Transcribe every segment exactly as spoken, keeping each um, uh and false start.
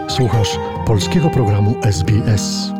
Słuchasz polskiego programu S B S.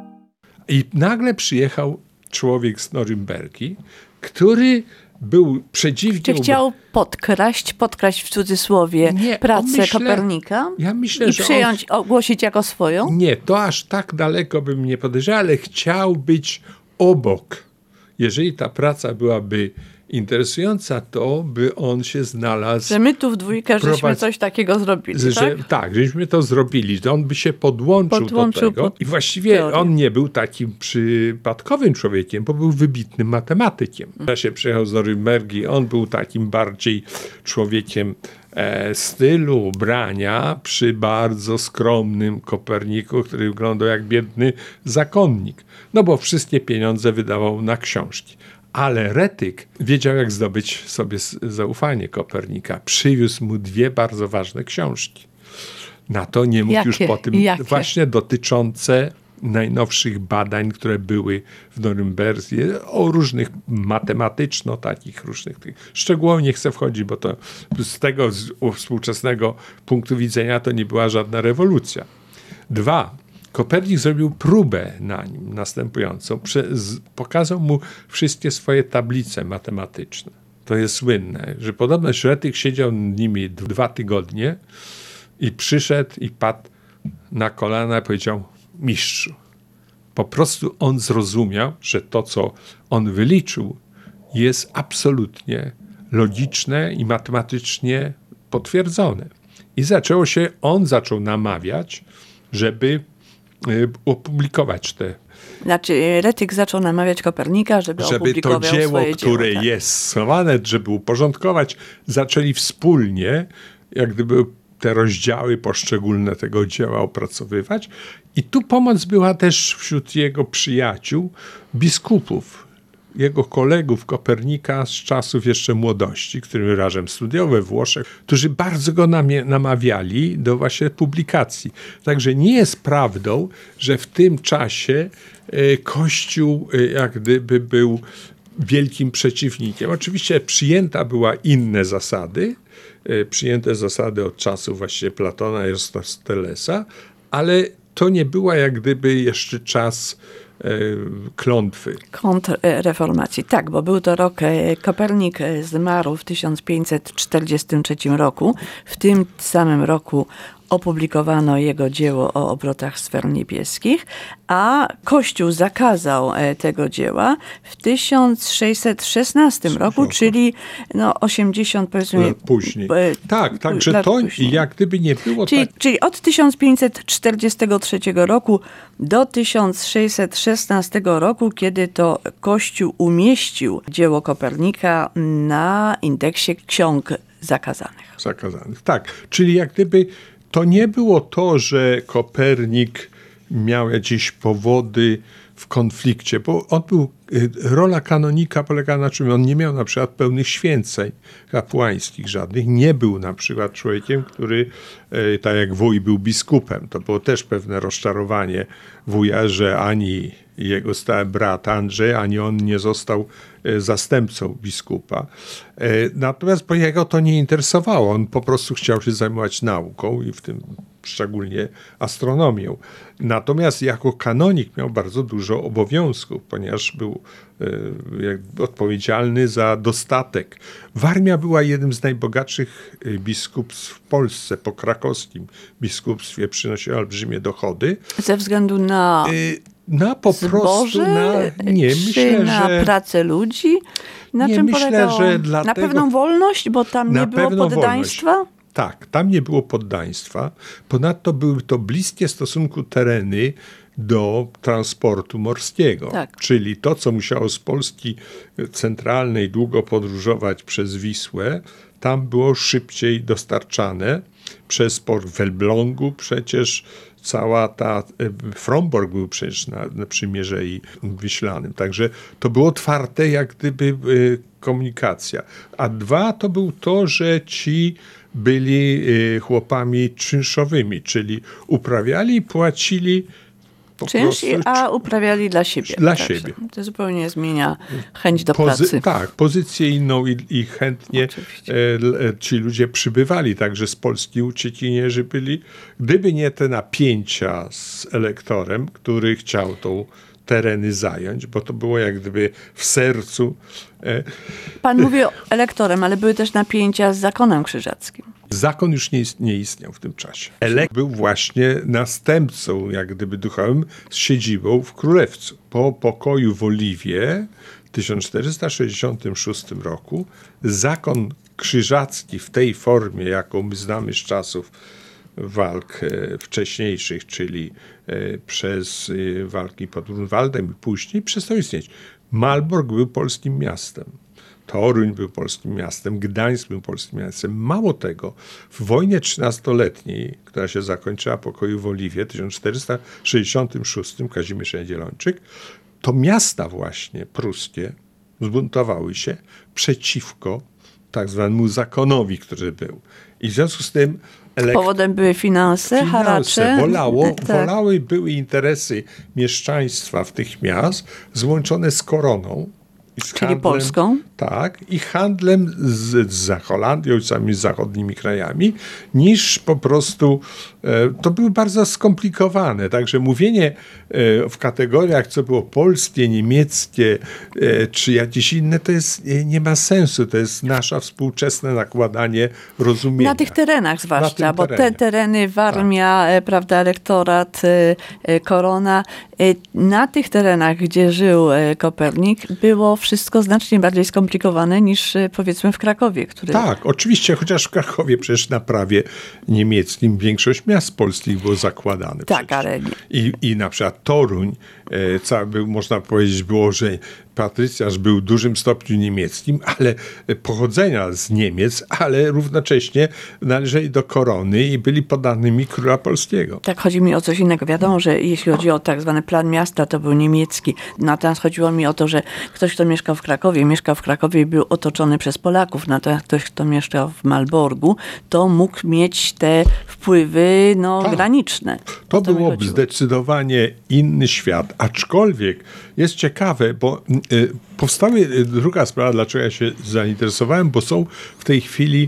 I nagle przyjechał człowiek z Norymbergi, który był przedziwnie... Czy chciał podkraść, podkraść w cudzysłowie Nie, pracę myślę, Kopernika ja myślę, i że przyjąć, on... ogłosić jako swoją? Nie, to aż tak daleko bym nie podejrzewał, ale chciał być obok. Jeżeli ta praca byłaby interesująca, to by on się znalazł... Że my tu w dwójkę żeśmy prowadzi... coś takiego zrobili, że, tak? Tak, żeśmy to zrobili, że on by się podłączył, Podłączył do tego. pod I właściwie teorię. on nie był takim przypadkowym człowiekiem, bo był wybitnym matematykiem. Ja się przyjechał z Norymbergi, on był takim bardziej człowiekiem e, stylu, ubrania, przy bardzo skromnym Koperniku, który wyglądał jak biedny zakonnik. No bo wszystkie pieniądze wydawał na książki. Ale Retyk wiedział, jak zdobyć sobie zaufanie Kopernika. Przywiózł mu dwie bardzo ważne książki. Na to nie mógł Jakie? już po tym, Jakie? właśnie dotyczące najnowszych badań, które były w Norymbergi, o różnych matematyczno, takich różnych tych. Szczegółowo nie chcę wchodzić, bo to z tego z współczesnego punktu widzenia to nie była żadna rewolucja. Dwa. Kopernik zrobił próbę na nim następującą. Prze- z- pokazał mu wszystkie swoje tablice matematyczne. To jest słynne, że podobno Retyk siedział nad nimi dwa tygodnie i przyszedł i padł na kolana i powiedział: mistrzu. Po prostu on zrozumiał, że to, co on wyliczył, jest absolutnie logiczne i matematycznie potwierdzone. I zaczęło się, on zaczął namawiać, żeby opublikować te. Znaczy Retyk zaczął namawiać Kopernika, żeby, Żeby to opublikował dzieło, swoje które dzieło, tak. jest schowane, żeby uporządkować, zaczęli wspólnie, jak gdyby te rozdziały poszczególne tego dzieła opracowywać. I tu pomoc była też wśród jego przyjaciół, biskupów, jego kolegów Kopernika z czasów jeszcze młodości, którym razem studiował we Włoszech, którzy bardzo go namie- namawiali do właśnie publikacji. Także nie jest prawdą, że w tym czasie e, Kościół e, jak gdyby był wielkim przeciwnikiem. Oczywiście przyjęta była inne zasady, e, przyjęte zasady od czasów właśnie Platona i Arystotelesa, ale to nie była jak gdyby jeszcze czas klątwy. Kontrreformacji. Tak, bo był to rok, Kopernik zmarł w tysiąc pięćset czterdziestym trzecim roku. W tym samym roku opublikowano jego dzieło o obrotach sfer niebieskich, a Kościół zakazał tego dzieła w tysiąc sześćset szesnastym roku, czyli no osiemdziesiąt powiedzmy lat później. E, tak, także lat to później. jak gdyby nie było Czyli, tak... czyli od tysiąc pięćset czterdziestego trzeciego roku do tysiąc sześćset szesnastego roku, kiedy to Kościół umieścił dzieło Kopernika na indeksie ksiąg zakazanych. Zakazanych, tak. Czyli jak gdyby to nie było to, że Kopernik miał jakieś powody w konflikcie, bo on był, rola kanonika polegała na czym? On nie miał na przykład pełnych święceń kapłańskich żadnych. Nie był na przykład człowiekiem, który, tak jak wuj był biskupem. To było też pewne rozczarowanie wuja, że ani jego stały brat Andrzej, ani on nie został zastępcą biskupa. Natomiast bo jego to nie interesowało. On po prostu chciał się zajmować nauką i w tym szczególnie astronomią. Natomiast jako kanonik miał bardzo dużo obowiązków, ponieważ był e, odpowiedzialny za dostatek. Warmia była jednym z najbogatszych biskupstw w Polsce. Po krakowskim biskupstwie przynosiła olbrzymie dochody. Ze względu na E, na po zboże, prostu na... Nie, czy myślę, na że... pracę ludzi? Na Nie, czym myślę, polegało? że Na dlatego- pewną wolność, bo tam Na nie było pewną poddaństwa? wolność. Tak, tam nie było poddaństwa. Ponadto były to bliskie w stosunku tereny do transportu morskiego. Tak. Czyli to, co musiało z Polski centralnej długo podróżować przez Wisłę, tam było szybciej dostarczane przez port w Elblągu. Przecież cała ta... Fromborg był przecież na, na Przymierzei Wiślanym. Także to było otwarte jak gdyby y, komunikacja. A dwa to był to, że ci byli y, chłopami czynszowymi, czyli uprawiali i płacili po czynsz, prostu. a uprawiali dla siebie. Dla tak, siebie. To zupełnie zmienia chęć do Pozy- pracy. Tak, pozycję inną i, i chętnie Oczywiście. e, l- ci ludzie przybywali, także z Polski uciekinierzy byli. Gdyby nie te napięcia z elektorem, który chciał tą tereny zająć, bo to było jak gdyby w sercu. E, Pan mówi o elektorem, ale były też napięcia z zakonem krzyżackim. Zakon już nie, ist- nie istniał w tym czasie. Elek był właśnie następcą, jak gdyby duchowym, z siedzibą w Królewcu. Po pokoju w Oliwie w tysiąc czterysta sześćdziesiątym szóstym roku zakon krzyżacki w tej formie, jaką my znamy z czasów walk e, wcześniejszych, czyli e, przez e, walki pod Grunwaldem i później, przestał istnieć. Malbork był polskim miastem. Toruń był polskim miastem, Gdańsk był polskim miastem. Mało tego, w wojnie trzynastoletniej, która się zakończyła pokoju w Oliwie w tysiąc czterysta sześćdziesiątym szóstym, Kazimierz Jagiellończyk, to miasta właśnie pruskie zbuntowały się przeciwko tak zwanemu zakonowi, który był. I w związku z tym elek- Powodem były finanse, finanse haracze. wolało, Tak. wolały, były interesy mieszczaństwa w tych miast złączone z koroną. I z Czyli Polską? Tak, i handlem z, z Holandią i samymi zachodnimi krajami, niż po prostu, e, to były bardzo skomplikowane. Także mówienie e, w kategoriach, co było polskie, niemieckie, e, czy jakieś inne, to jest, e, nie ma sensu. To jest nasze współczesne nakładanie rozumienia. Na tych terenach zwłaszcza, Na tym bo terenie. te tereny, Warmia, e, prawda, elektorat, e, e, Korona, e, na tych terenach, gdzie żył e, Kopernik, było wszystko znacznie bardziej skomplikowane niż e, powiedzmy w Krakowie, który... Tak, oczywiście, chociaż w Krakowie przecież na prawie niemieckim większość miast polskich było zakładane. Tak, przecież. ale nie. I, I na przykład Toruń, e, cały był, można powiedzieć było, że patrycjarz był w dużym stopniu niemieckim, ale pochodzenia z Niemiec, ale równocześnie należeli do korony i byli poddanymi króla polskiego. Tak, chodzi mi o coś innego. Wiadomo, że jeśli chodzi o tak zwany plan miasta, to był niemiecki. Natomiast chodziło mi o to, że ktoś, kto mieszkał w Krakowie, mieszkał w Krakowie i był otoczony przez Polaków. Natomiast ktoś, kto mieszkał w Malborgu, to mógł mieć te wpływy no, Tak. graniczne. To O mi było chodziło. zdecydowanie inny świat, aczkolwiek jest ciekawe, bo y, powstała y, druga sprawa, dlaczego ja się zainteresowałem, bo są w tej chwili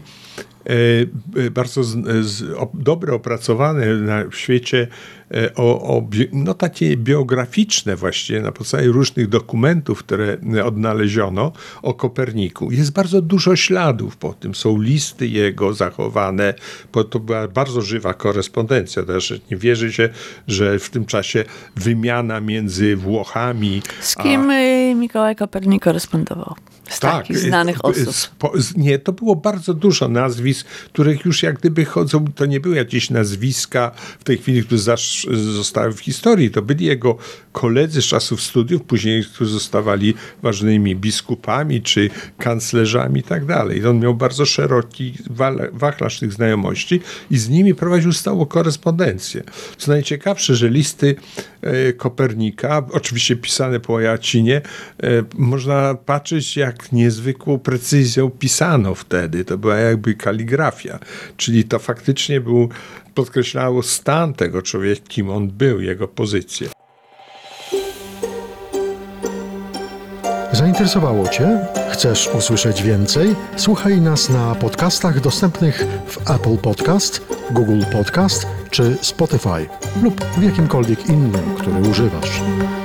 y, y, bardzo z, z, o, dobre opracowane na w świecie y, o, o bi, no takie biograficzne właściwie na podstawie różnych dokumentów, które y, odnaleziono o Koperniku. Jest bardzo dużo śladów po tym. Są listy jego zachowane, bo to była bardzo żywa korespondencja. Też nie wierzy się, że w tym czasie wymiana między Włochami Z kim y, Mikołaj Kopernik korespondował? Z takich znanych z- osób. z- po- z- Nie, to było bardzo dużo nazwisk, których już jak gdyby chodzą, to nie były jakieś nazwiska w tej chwili, które zasz, zostały w historii. To byli jego koledzy z czasów studiów, później, którzy zostawali ważnymi biskupami czy kanclerzami i tak dalej. I on miał bardzo szeroki wale- wachlarz tych znajomości i z nimi prowadził stałą korespondencję. Co najciekawsze, że listy e, Kopernika, oczywiście pisane po łacinie, e, można patrzeć, jak niezwykłą precyzją pisano wtedy. To była jakby kaligrafia. Czyli to faktycznie był, podkreślało stan tego człowieka, kim on był, jego pozycję. Zainteresowało Cię? Chcesz usłyszeć więcej? Słuchaj nas na podcastach dostępnych w Apple Podcast, Google Podcast czy Spotify lub w jakimkolwiek innym, który używasz.